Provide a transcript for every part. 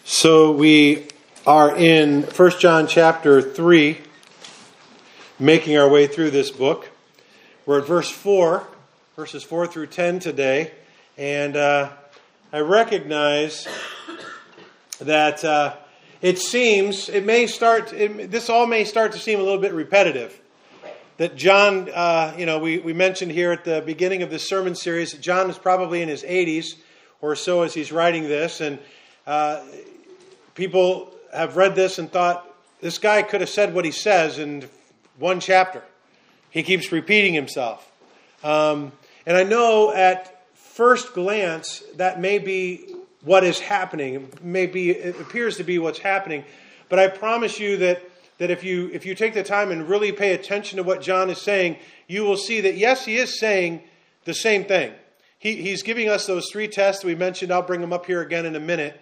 So we are in 1 John chapter 3, making our way through this book. We're at verses 4 through 10 today, and I recognize that this all may start to seem a little bit repetitive. That John, we mentioned here at the beginning of this sermon series that John is probably in his 80s or so as he's writing this, and people have read this and thought, this guy could have said what he says in one chapter. He keeps repeating himself. And I know at first glance that may be what is happening. It appears to be what's happening. But I promise you that if you take the time and really pay attention to what John is saying, you will see that, yes, he is saying the same thing. He's giving us those three tests we mentioned. I'll bring them up here again in a minute.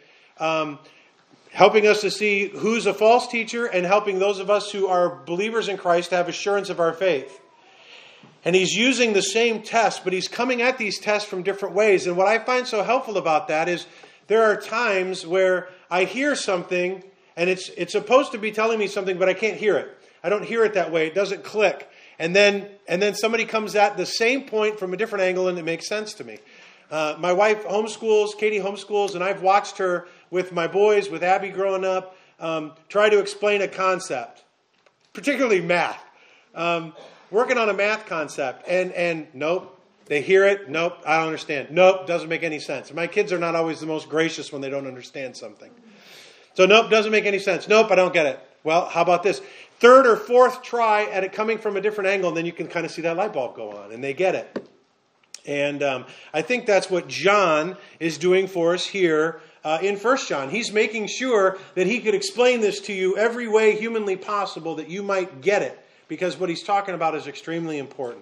Helping us to see who's a false teacher and helping those of us who are believers in Christ to have assurance of our faith. And he's using the same tests, but he's coming at these tests from different ways. And what I find so helpful about that is there are times where I hear something and it's supposed to be telling me something, but I can't hear it. I don't hear it that way. It doesn't click. And then somebody comes at the same point from a different angle and it makes sense to me. My wife homeschools, Katie homeschools, and I've watched her with my boys, with Abby growing up, try to explain a concept, particularly math. Working on a math concept, and nope, they hear it, nope, I don't understand. Nope, doesn't make any sense. My kids are not always the most gracious when they don't understand something. So nope, doesn't make any sense. Nope, I don't get it. Well, how about this? Third or fourth try at it coming from a different angle, and then you can kind of see that light bulb go on, and they get it. And I think that's what John is doing for us here in 1 John. He's making sure that he could explain this to you every way humanly possible that you might get it, because what he's talking about is extremely important.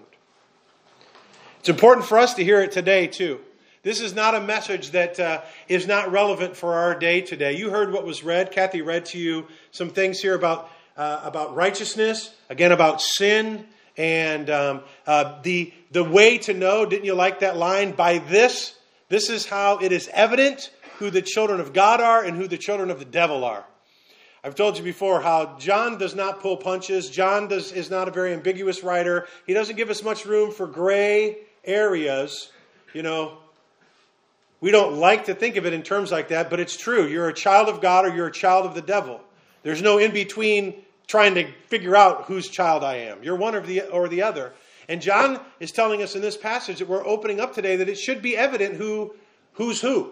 It's important for us to hear it today, too. This is not a message that is not relevant for our day today. You heard what was read. Kathy read to you some things here about righteousness, again about sin, and the way to know, didn't you like that line? By this is how it is evident who the children of God are and who the children of the devil are. I've told you before how John does not pull punches. John is not a very ambiguous writer. He doesn't give us much room for gray areas. You know, we don't like to think of it in terms like that, but it's true. You're a child of God or you're a child of the devil. There's no in-between trying to figure out whose child I am. You're one or the other. And John is telling us in this passage that we're opening up today that it should be evident who's who.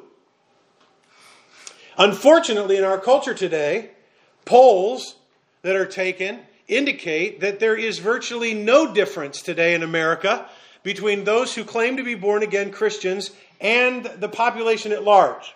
Unfortunately, in our culture today, polls that are taken indicate that there is virtually no difference today in America between those who claim to be born-again Christians and the population at large.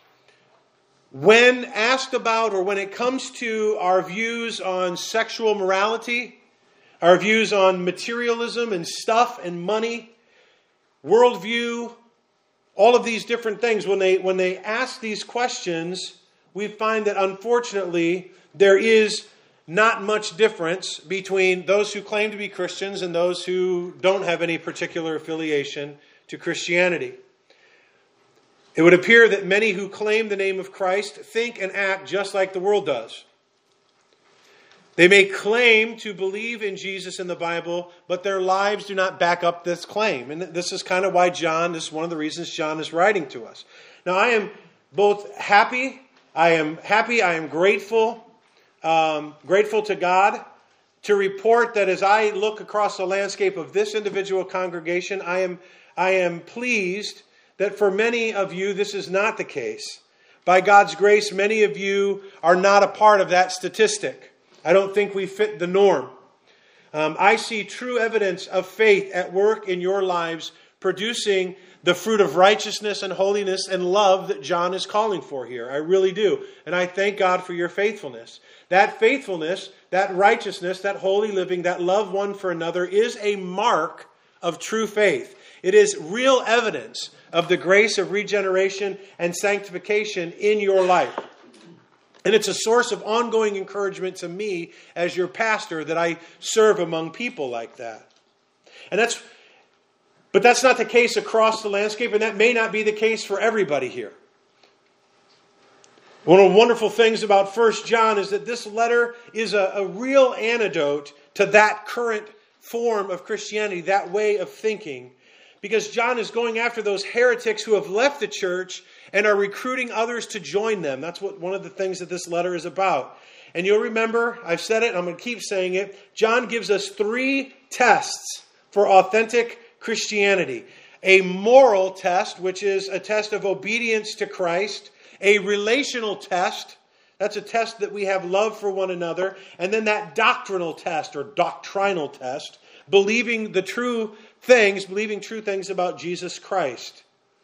When asked about, or when it comes to our views on sexual morality, our views on materialism and stuff and money, worldview, all of these different things, when they ask these questions, we find that unfortunately there is not much difference between those who claim to be Christians and those who don't have any particular affiliation to Christianity. It would appear that many who claim the name of Christ think and act just like the world does. They may claim to believe in Jesus and the Bible, but their lives do not back up this claim. And this is kind of why this is one of the reasons John is writing to us. Now, I am both happy, I am grateful to God to report that as I look across the landscape of this individual congregation, I am pleased that for many of you, this is not the case. By God's grace, many of you are not a part of that statistic. I don't think we fit the norm. I see true evidence of faith at work in your lives, producing the fruit of righteousness and holiness and love that John is calling for here. I really do. And I thank God for your faithfulness. That faithfulness, that righteousness, that holy living, that love one for another is a mark of true faith. It is real evidence of the grace of regeneration and sanctification in your life. And it's a source of ongoing encouragement to me as your pastor that I serve among people like that. But that's not the case across the landscape, and that may not be the case for everybody here. One of the wonderful things about 1 John is that this letter is a real antidote to that current form of Christianity, that way of thinking. Because John is going after those heretics who have left the church and are recruiting others to join them. That's what one of the things that this letter is about. And you'll remember, I've said it, I'm going to keep saying it, John gives us 3 tests for authentic Christianity. A moral test, which is a test of obedience to Christ. A relational test, that's a test that we have love for one another. And then that doctrinal test or doctrinal test, believing true things about Jesus Christ.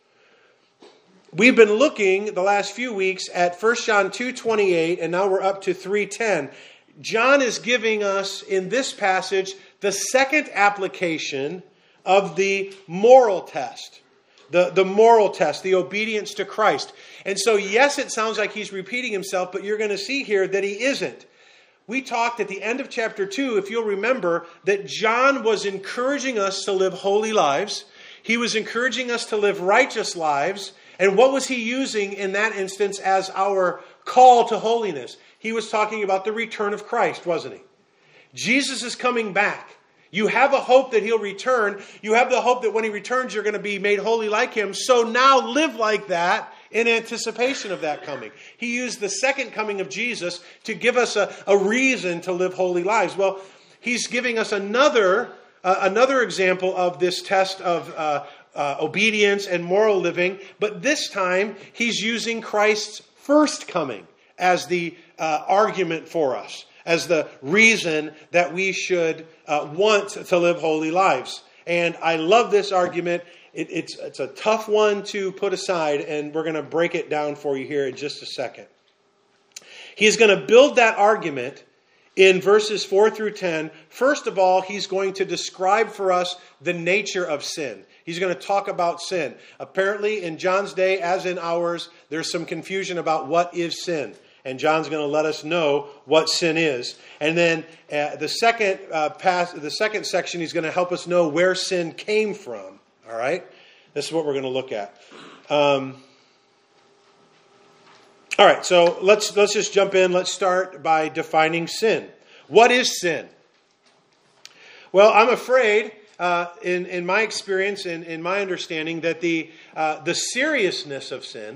We've been looking the last few weeks at 1 John 2:28, and now we're up to 3:10. John is giving us in this passage the second application of the moral test. The moral test, the obedience to Christ. And so, yes, it sounds like he's repeating himself, but you're going to see here that he isn't. We talked at the end of chapter 2, if you'll remember, that John was encouraging us to live holy lives. He was encouraging us to live righteous lives. And what was he using in that instance as our call to holiness? He was talking about the return of Christ, wasn't he? Jesus is coming back. You have a hope that he'll return. You have the hope that when he returns, you're going to be made holy like him. So now live like that in anticipation of that coming. He used the second coming of Jesus to give us a reason to live holy lives. Well, he's giving us another example of this test of obedience and moral living. But this time, he's using Christ's first coming as the argument for us, as the reason that we should want to live holy lives. And I love this argument. It's a tough one to put aside, and we're going to break it down for you here in just a second. He's going to build that argument in verses 4 through 10. First of all, he's going to describe for us the nature of sin. He's going to talk about sin. Apparently, in John's day, as in ours, there's some confusion about what is sin. And John's going to let us know what sin is. And then the second section, he's going to help us know where sin came from. All right? This is what we're going to look at. All right, so let's just jump in. Let's start by defining sin. What is sin? Well, I'm afraid, in my experience, in my understanding, that the seriousness of sin,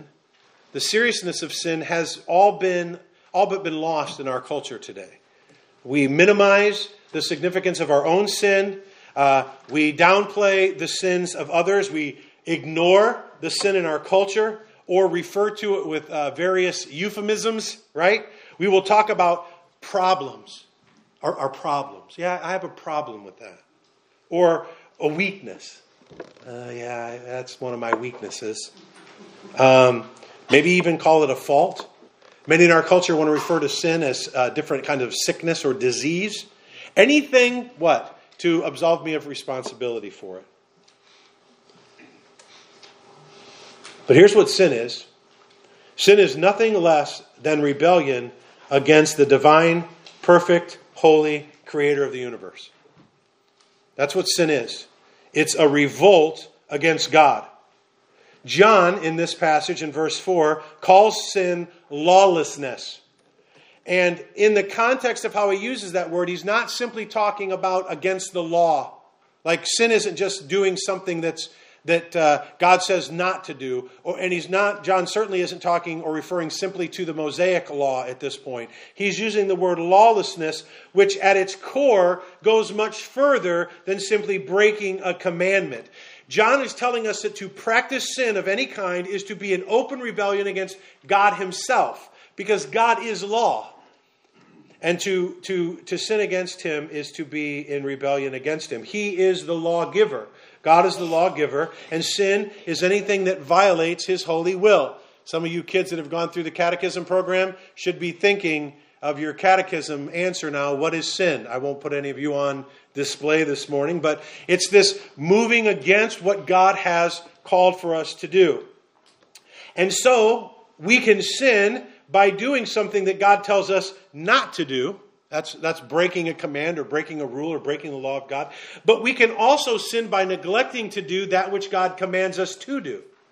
has all but been lost in our culture today. We minimize the significance of our own sin. We downplay the sins of others. We ignore the sin in our culture or refer to it with various euphemisms, right? We will talk about problems, our problems. Yeah, I have a problem with that. Or a weakness. Yeah, that's one of my weaknesses. Maybe even call it a fault. Many in our culture want to refer to sin as a different kind of sickness or disease. Anything, what? To absolve me of responsibility for it. But here's what sin is. Sin is nothing less than rebellion against the divine, perfect, holy Creator of the universe. That's what sin is. It's a revolt against God. John, in this passage, in verse 4, calls sin lawlessness. And in the context of how he uses that word, he's not simply talking about against the law. Like sin isn't just doing something that God says not to do. John certainly isn't talking or referring simply to the Mosaic law at this point. He's using the word lawlessness, which at its core goes much further than simply breaking a commandment. John is telling us that to practice sin of any kind is to be in open rebellion against God himself, because God is law. And to sin against him is to be in rebellion against him. He is the lawgiver. God is the lawgiver, and sin is anything that violates his holy will. Some of you kids that have gone through the catechism program should be thinking of your catechism answer now. What is sin? I won't put any of you on display this morning, but it's this moving against what God has called for us to do. And so we can sin by doing something that God tells us not to do. That's breaking a command or breaking a rule or breaking the law of God. But we can also sin by neglecting to do that which God commands us to do.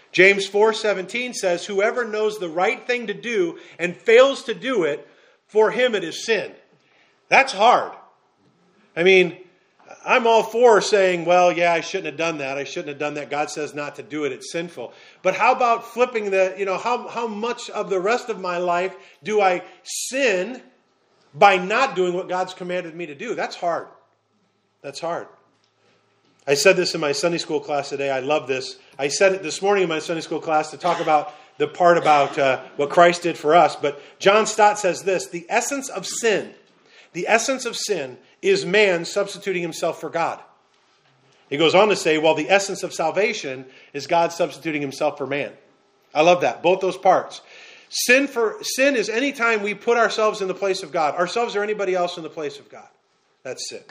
James 4:17 says, whoever knows the right thing to do and fails to do it, for him it is sin. That's hard. I mean, I'm all for saying, well, yeah, I shouldn't have done that. I shouldn't have done that. God says not to do it. It's sinful. But how about flipping how much of the rest of my life do I sin by not doing what God's commanded me to do? That's hard. That's hard. I said this in my Sunday school class today. I love this. I said it this morning in my Sunday school class to talk about the part about what Christ did for us. But John Stott says this: the essence of sin is man substituting himself for God. He goes on to say, well, the essence of salvation is God substituting himself for man. I love that. Both those parts. Sin is any time we put ourselves in the place of God, ourselves or anybody else in the place of God. That's sin.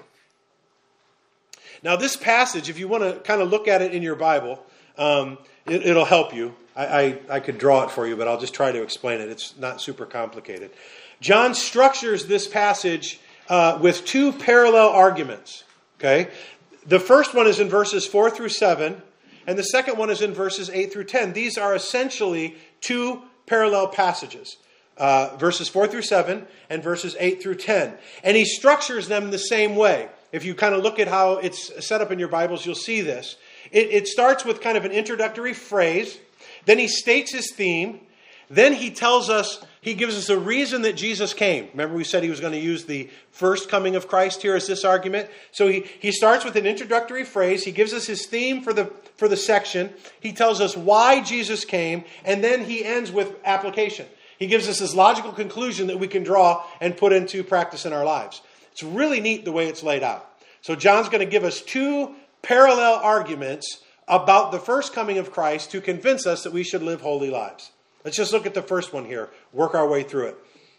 Now, this passage, if you want to kind of look at it in your Bible, it'll help you. I could draw it for you, but I'll just try to explain it. It's not super complicated. John structures this passage with two parallel arguments. Okay, the first one is in verses 4 through 7, and the second one is in verses 8 through 10. These are essentially two parallel passages. Verses 4 through 7 and verses 8 through 10. And he structures them the same way. If you kind of look at how it's set up in your Bibles, you'll see this. It starts with kind of an introductory phrase. Then he states his theme. Then he gives us a reason that Jesus came. Remember we said he was going to use the first coming of Christ here as this argument. So he starts with an introductory phrase. He gives us his theme for the section. He tells us why Jesus came. And then he ends with application. He gives us this logical conclusion that we can draw and put into practice in our lives. It's really neat the way it's laid out. So John's going to give us two parallel arguments about the first coming of Christ to convince us that we should live holy lives. Let's just look at the first one here, work our way through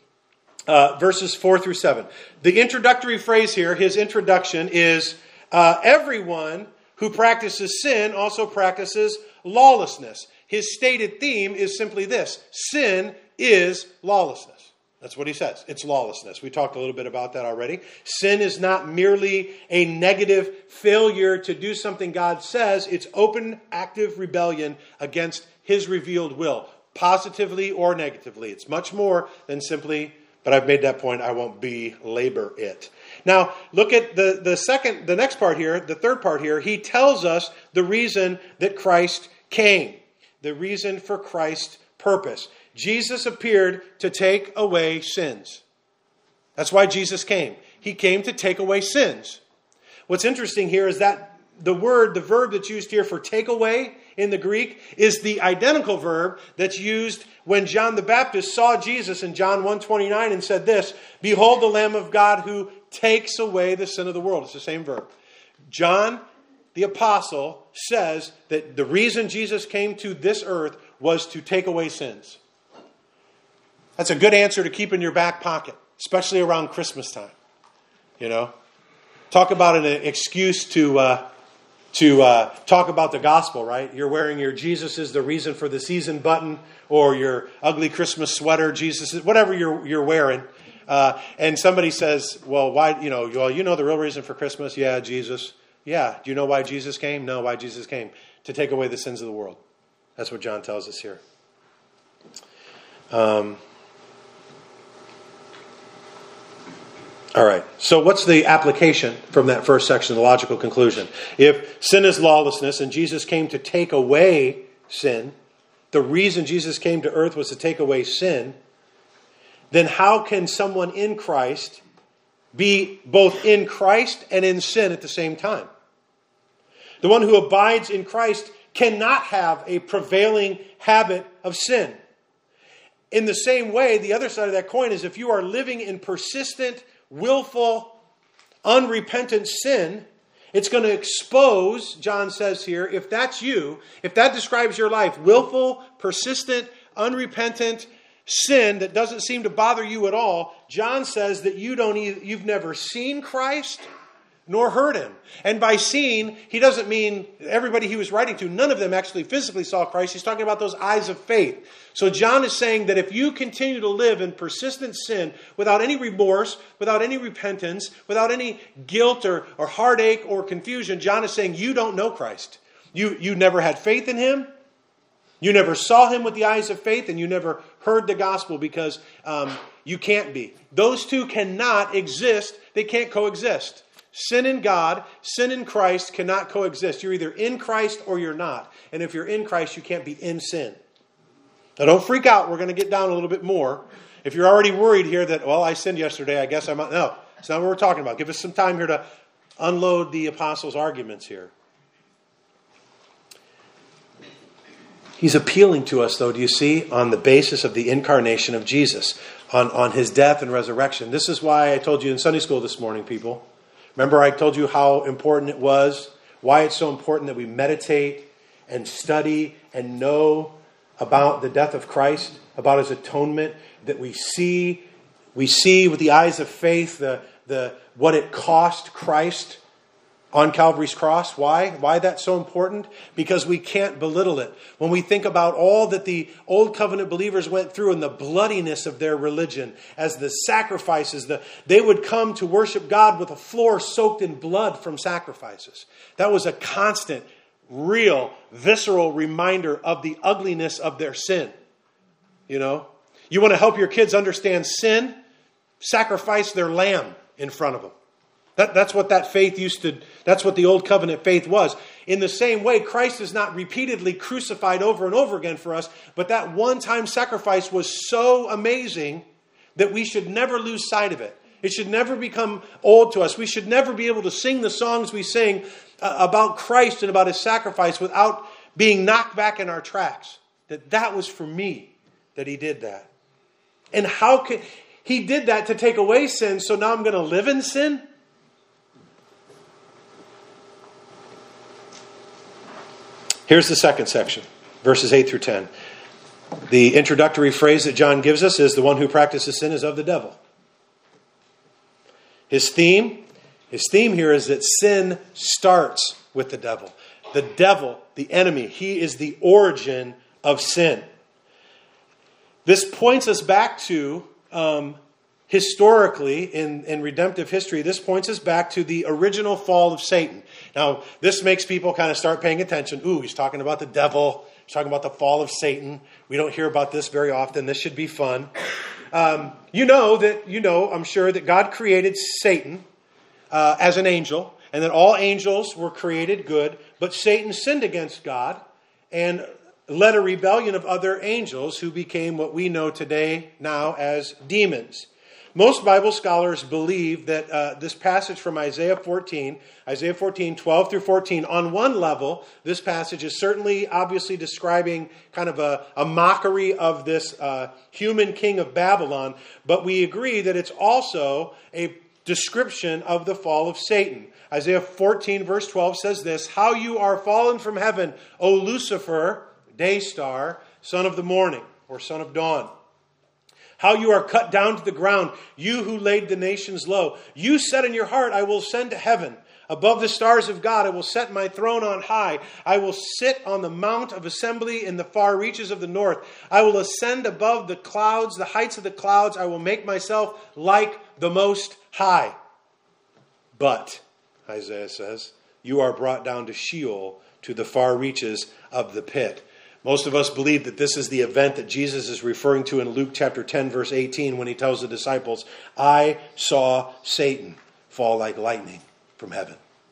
it. Verses 4 through 7. The introductory phrase here, his introduction, is everyone who practices sin also practices lawlessness. His stated theme is simply this: sin is lawlessness. That's what he says. It's lawlessness. We talked a little bit about that already. Sin is not merely a negative failure to do something God says. It's open, active rebellion against his revealed will, positively or negatively. It's much more than simply, but I've made that point, I won't belabor it. Now, look at the next part here, the third part here. He tells us the reason that Christ came, the reason for Christ's purpose. Jesus appeared to take away sins. That's why Jesus came. He came to take away sins. What's interesting here is that the verb that's used here for take away in the Greek is the identical verb that's used when John the Baptist saw Jesus in John 1:29 and said this: "Behold the Lamb of God who takes away the sin of the world." It's the same verb. John the Apostle says that the reason Jesus came to this earth was to take away sins. That's a good answer to keep in your back pocket, especially around Christmas time. You know, talk about an excuse to talk about the gospel, right? You're wearing your "Jesus is the reason for the season" button, or your ugly Christmas sweater, Jesus is, whatever you're wearing. And somebody says, well, why, you know the real reason for Christmas? Yeah, Jesus. Yeah. Do you know why Jesus came? No, why Jesus came? To take away the sins of the world. That's what John tells us here. All right, so what's the application from that first section, the logical conclusion? If sin is lawlessness and Jesus came to take away sin, the reason Jesus came to earth was to take away sin, then how can someone in Christ be both in Christ and in sin at the same time? The one who abides in Christ cannot have a prevailing habit of sin. In the same way, the other side of that coin is if you are living in persistent, willful, unrepentant sin, it's going to expose, John says here, if that's you, if that describes your life, willful, persistent, unrepentant sin that doesn't seem to bother you at all, John says that you've never seen Christ nor heard him. And by seen, he doesn't mean everybody he was writing to. None of them actually physically saw Christ. He's talking about those eyes of faith. So John is saying that if you continue to live in persistent sin without any remorse, without any repentance, without any guilt or heartache or confusion, John is saying you don't know Christ. You never had faith in him. You never saw him with the eyes of faith, and you never heard the gospel because you can't be. Those two cannot exist. They can't coexist. Sin in God, sin in Christ cannot coexist. You're either in Christ or you're not. And if you're in Christ, you can't be in sin. Now don't freak out. We're going to get down a little bit more. If you're already worried here that, well, I sinned yesterday, I guess I'm not. No, it's not what we're talking about. Give us some time here to unload the apostles' arguments here. He's appealing to us, though, do you see, on the basis of the incarnation of Jesus, on his death and resurrection. This is why I told you in Sunday school this morning, people. Remember I told you how important it was, why it's so important that we meditate and study and know about the death of Christ, about his atonement, that we see with the eyes of faith the what it cost Christ on Calvary's cross. Why that's so important? Because we can't belittle it. When we think about all that the Old Covenant believers went through and the bloodiness of their religion, as the sacrifices, they would come to worship God with a floor soaked in blood from sacrifices. That was a constant, real, visceral reminder of the ugliness of their sin. You know? You want to help your kids understand sin? Sacrifice their lamb in front of them. That's what that faith that's what the Old Covenant faith was. In the same way, Christ is not repeatedly crucified over and over again for us, but that one-time sacrifice was so amazing that we should never lose sight of it. It should never become old to us. We should never be able to sing the songs we sing about Christ and about his sacrifice without being knocked back in our tracks. That was for me that he did that. And how could he did that to take away sin, so now I'm going to live in sin? Here's the second section, verses 8 through 10. The introductory phrase that John gives us is, the one who practices sin is of the devil. His theme here is that sin starts with the devil. The devil, the enemy, he is the origin of sin. This points us back to, historically, in redemptive history, this points us back to the original fall of Satan. Now, this makes people kind of start paying attention. Ooh, he's talking about the devil. He's talking about the fall of Satan. We don't hear about this very often. This should be fun. I'm sure that God created Satan as an angel, and that all angels were created good, but Satan sinned against God and led a rebellion of other angels who became what we know today now as demons. Most Bible scholars believe that this passage from Isaiah 14, 12 through 14, on one level, this passage is certainly obviously describing kind of a mockery of this human king of Babylon, but we agree that it's also a description of the fall of Satan. Isaiah 14 verse 12 says this, "How you are fallen from heaven, O Lucifer, day star, son of the morning," or son of dawn. "How you are cut down to the ground, you who laid the nations low. You said in your heart, I will ascend to heaven. Above the stars of God, I will set my throne on high. I will sit on the mount of assembly in the far reaches of the north. I will ascend above the clouds, the heights of the clouds. I will make myself like the Most High. But," Isaiah says, "you are brought down to Sheol, to the far reaches of the pit." Most of us believe that this is the event that Jesus is referring to in Luke chapter 10, verse 18, when he tells the disciples, "I saw Satan fall like lightning from heaven."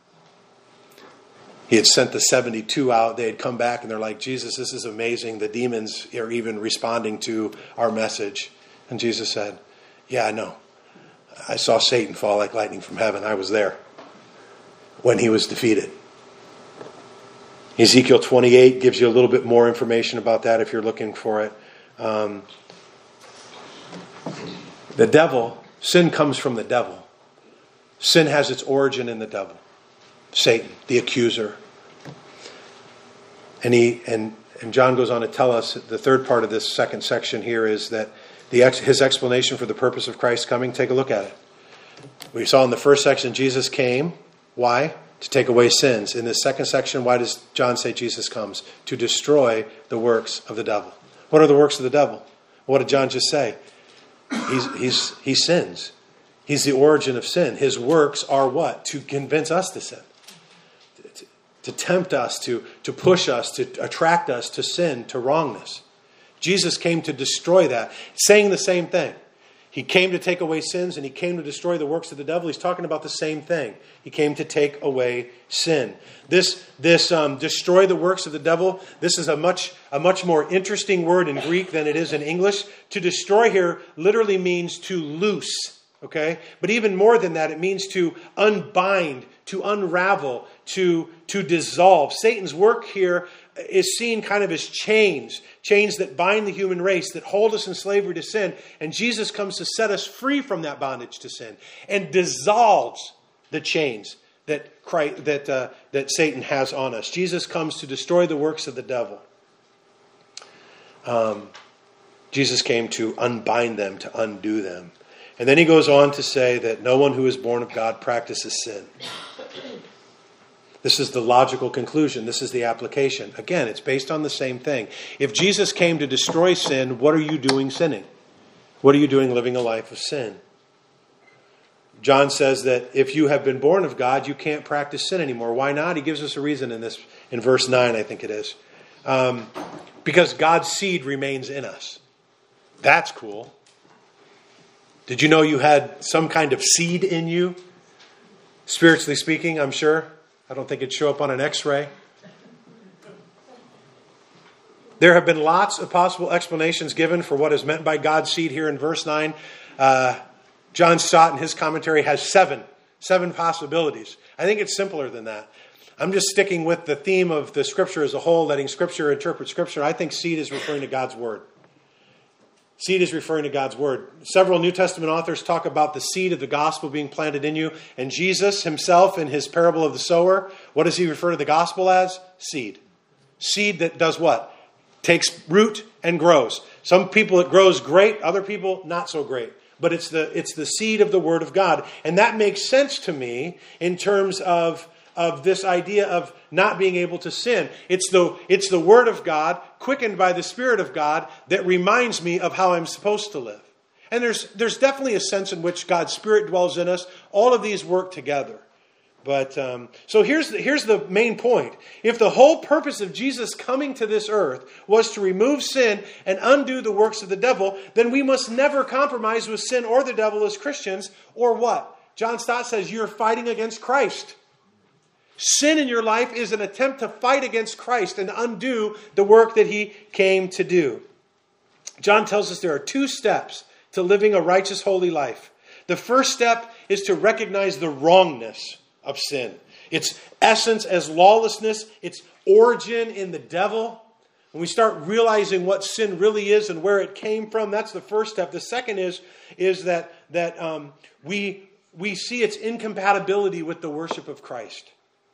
He had sent the 72 out. They had come back and they're like, "Jesus, this is amazing. The demons are even responding to our message." And Jesus said, "Yeah, I know. I saw Satan fall like lightning from heaven. I was there when he was defeated." Ezekiel 28 gives you a little bit more information about that if you're looking for it. The devil, sin comes from the devil. Sin has its origin in the devil. Satan, the accuser. And John goes on to tell us, the third part of this second section here is that his explanation for the purpose of Christ's coming, take a look at it. We saw in the first section, Jesus came. Why? To take away sins. In this second section, why does John say Jesus comes? To destroy the works of the devil. What are the works of the devil? What did John just say? He sins. He's the origin of sin. His works are what? To convince us to sin. to tempt us, to push us, to attract us to sin, to wrongness. Jesus came to destroy that, saying the same thing. He came to take away sins, and he came to destroy the works of the devil. He's talking about the same thing. He came to take away sin. This destroy the works of the devil, this is a much more interesting word in Greek than it is in English. To destroy here literally means to loose, okay? But even more than that, it means to unbind, to unravel, to dissolve. Satan's work here is seen kind of as chains that bind the human race, that hold us in slavery to sin. And Jesus comes to set us free from that bondage to sin and dissolves the chains that Satan has on us. Jesus comes to destroy the works of the devil. Jesus came to unbind them, to undo them. And then he goes on to say that no one who is born of God practices sin. This is the logical conclusion. This is the application. Again, it's based on the same thing. If Jesus came to destroy sin, what are you doing sinning? What are you doing living a life of sin? John says that if you have been born of God, you can't practice sin anymore. Why not? He gives us a reason in verse 9, I think it is. Because God's seed remains in us. That's cool. Did you know you had some kind of seed in you? Spiritually speaking, I'm sure. I don't think it'd show up on an x-ray. There have been lots of possible explanations given for what is meant by God's seed here in verse 9. John Stott in his commentary has seven possibilities. I think it's simpler than that. I'm just sticking with the theme of the Scripture as a whole, letting Scripture interpret Scripture. I think seed is referring to God's Word. Seed is referring to God's Word. Several New Testament authors talk about the seed of the gospel being planted in you. And Jesus himself, in his parable of the sower, what does he refer to the gospel as? Seed. Seed that does what? Takes root and grows. Some people it grows great, other people not so great. But it's the seed of the Word of God. And that makes sense to me in terms of this idea of not being able to sin. It's the Word of God, quickened by the Spirit of God, that reminds me of how I'm supposed to live. And there's definitely a sense in which God's Spirit dwells in us. All of these work together. But so here's the main point. If the whole purpose of Jesus coming to this earth was to remove sin and undo the works of the devil, then we must never compromise with sin or the devil as Christians, or what? John Stott says you're fighting against Christ. Sin in your life is an attempt to fight against Christ and undo the work that he came to do. John tells us there are 2 steps to living a righteous, holy life. The first step is to recognize the wrongness of sin. Its essence as lawlessness, its origin in the devil. When we start realizing what sin really is and where it came from, that's the first step. The second is that we see its incompatibility with the worship of Christ.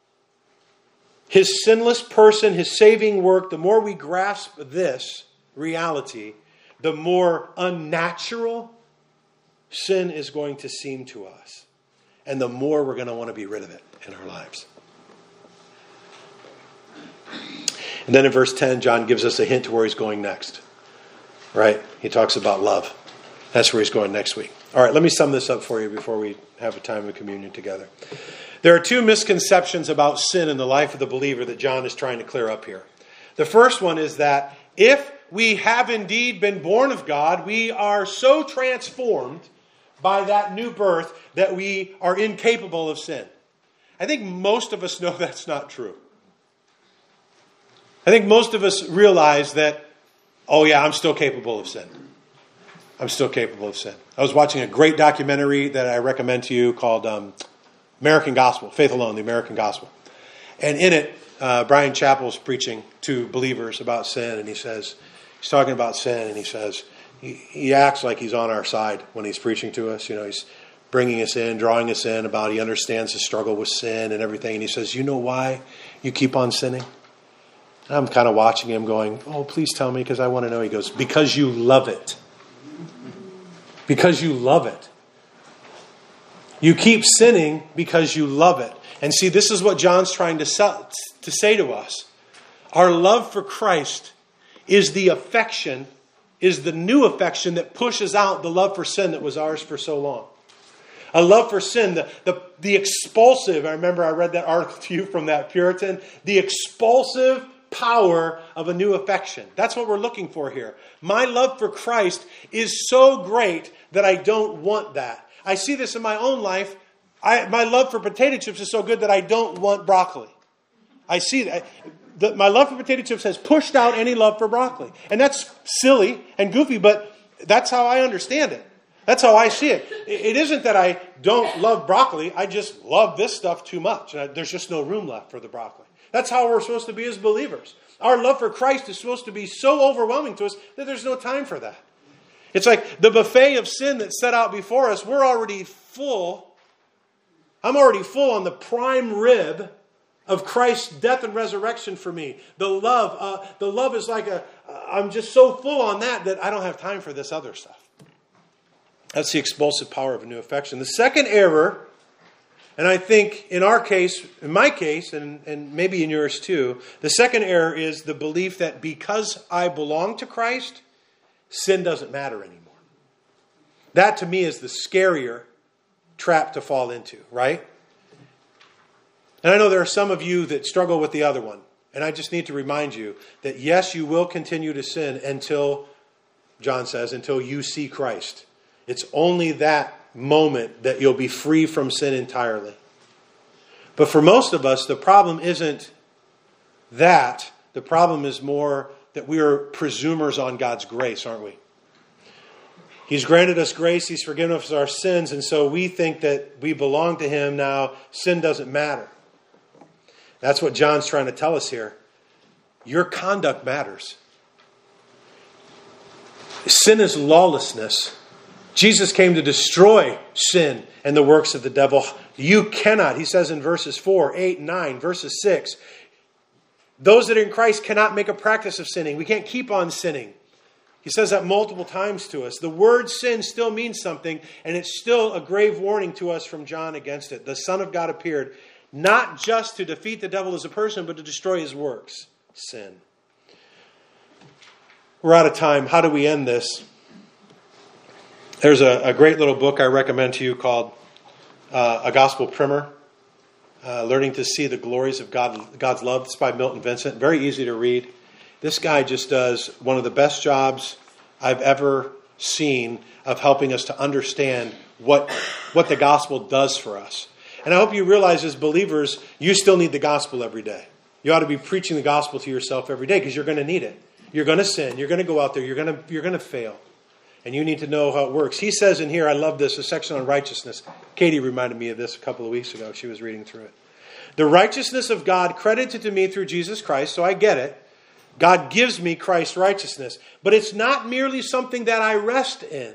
His sinless person, his saving work, the more we grasp this reality, the more unnatural sin is going to seem to us. And the more we're going to want to be rid of it in our lives. And then in verse 10, John gives us a hint to where he's going next. Right? He talks about love. That's where he's going next week. All right, let me sum this up for you before we have a time of communion together. There are 2 misconceptions about sin in the life of the believer that John is trying to clear up here. The first one is that if we have indeed been born of God, we are so transformed by that new birth that we are incapable of sin. I think most of us know that's not true. I think most of us realize that, oh yeah, I'm still capable of sin. I'm still capable of sin. I was watching a great documentary that I recommend to you called American Gospel, Faith Alone, the American Gospel. And in it, Brian Chappell's preaching to believers about sin, and he's talking about sin, and he says, he acts like he's on our side when he's preaching to us. You know, he's bringing us in, drawing us in about he understands the struggle with sin and everything. And he says, you know why you keep on sinning? And I'm kind of watching him going, oh, please tell me because I want to know. He goes, because you love it. Because you love it. You keep sinning because you love it. And see, this is what John's trying to say to us. Our love for Christ is the affection, is the new affection that pushes out the love for sin that was ours for so long. A love for sin, the expulsive, I remember I read that article to you from that Puritan, the expulsive power of a new affection. That's what we're looking for here. My love for Christ is so great that I don't want that. I see this in my own life. My love for potato chips is so good that I don't want broccoli. I see that. My love for potato chips has pushed out any love for broccoli. And that's silly and goofy, but that's how I understand it. That's how I see it. It isn't that I don't love broccoli. I just love this stuff too much. There's just no room left for the broccoli. That's how we're supposed to be as believers. Our love for Christ is supposed to be so overwhelming to us that there's no time for that. It's like the buffet of sin that's set out before us. We're already full. I'm already full on the prime rib of Christ's death and resurrection for me. The love is like I'm just so full on that I don't have time for this other stuff. That's the expulsive power of a new affection. The second error, and I think in our case, in my case, and maybe in yours too, the second error is the belief that because I belong to Christ, sin doesn't matter anymore. That to me is the scarier trap to fall into, right? And I know there are some of you that struggle with the other one. And I just need to remind you that yes, you will continue to sin until, John says, until you see Christ. It's only that moment that you'll be free from sin entirely. But for most of us, the problem isn't that. The problem is more that we are presumers on God's grace, aren't we? He's granted us grace. He's forgiven us our sins. And so we think that we belong to Him now. Sin doesn't matter. That's what John's trying to tell us here. Your conduct matters. Sin is lawlessness. Jesus came to destroy sin and the works of the devil. You cannot, he says in verses 4, 8, 9, verses 6. Those that are in Christ cannot make a practice of sinning. We can't keep on sinning. He says that multiple times to us. The word sin still means something, and it's still a grave warning to us from John against it. The Son of God appeared not just to defeat the devil as a person, but to destroy his works. Sin. We're out of time. How do we end this? There's a great little book I recommend to you called A Gospel Primer. Learning to See the Glories of God's Love. It's by Milton Vincent. Very easy to read. This guy just does one of the best jobs I've ever seen of helping us to understand what the gospel does for us. And I hope you realize as believers, you still need the gospel every day. You ought to be preaching the gospel to yourself every day because you're going to need it. You're going to sin. You're going to go out there. You're going to fail. And you need to know how it works. He says in here, I love this, a section on righteousness. Katie reminded me of this a couple of weeks ago. She was reading through it. The righteousness of God credited to me through Jesus Christ, so I get it. God gives me Christ's righteousness. But it's not merely something that I rest in.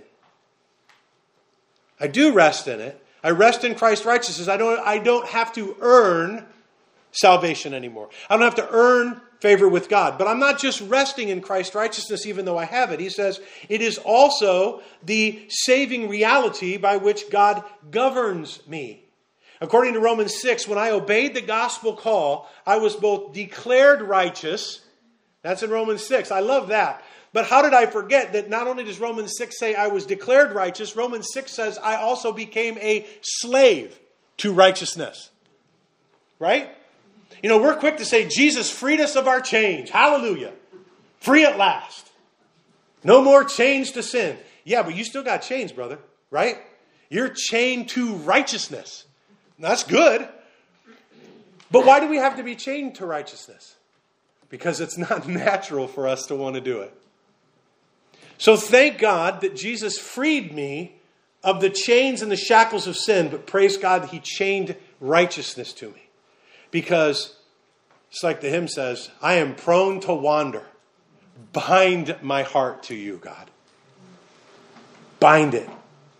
I do rest in it. I rest in Christ's righteousness. I don't have to earn salvation anymore. I don't have to earn favor with God. But I'm not just resting in Christ's righteousness even though I have it. He says it is also the saving reality by which God governs me. According to Romans 6, when I obeyed the gospel call, I was both declared righteous. That's in Romans 6. I love that. But how did I forget that not only does Romans 6 say I was declared righteous, Romans 6 says I also became a slave to righteousness. Right? You know, we're quick to say Jesus freed us of our chains. Hallelujah. Free at last. No more chains to sin. Yeah, but you still got chains, brother. Right? You're chained to righteousness. That's good. But why do we have to be chained to righteousness? Because it's not natural for us to want to do it. So thank God that Jesus freed me of the chains and the shackles of sin, but praise God that He chained righteousness to me. Because it's like the hymn says, I am prone to wander. Bind my heart to you, God. Bind it.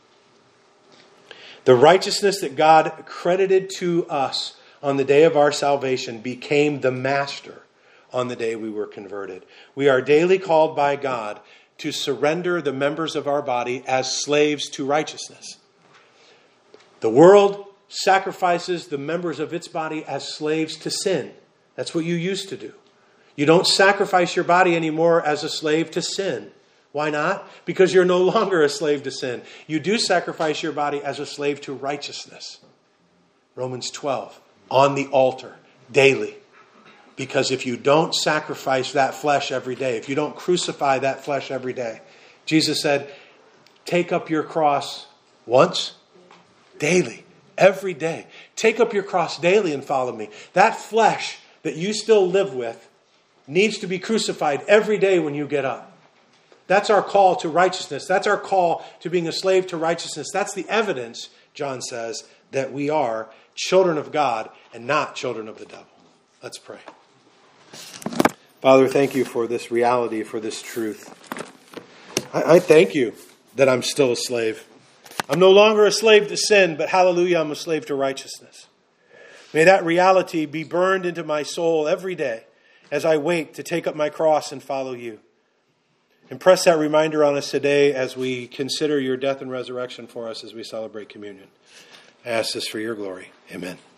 The righteousness that God credited to us on the day of our salvation became the master on the day we were converted. We are daily called by God to surrender the members of our body as slaves to righteousness. The world sacrifices the members of its body as slaves to sin. That's what you used to do. You don't sacrifice your body anymore as a slave to sin. Why not? Because you're no longer a slave to sin. You do sacrifice your body as a slave to righteousness. Romans 12, on the altar, daily. Because if you don't sacrifice that flesh every day, if you don't crucify that flesh every day, Jesus said, take up your cross once, daily, every day. Take up your cross daily and follow me. That flesh that you still live with needs to be crucified every day when you get up. That's our call to righteousness. That's our call to being a slave to righteousness. That's the evidence, John says, that we are children of God and not children of the devil. Let's pray. Father, thank you for this reality, for this truth. I thank you that I'm still a slave. I'm no longer a slave to sin, but hallelujah, I'm a slave to righteousness. May that reality be burned into my soul every day as I wait to take up my cross and follow you. Impress that reminder on us today as we consider your death and resurrection for us as we celebrate communion. I ask this for your glory. Amen.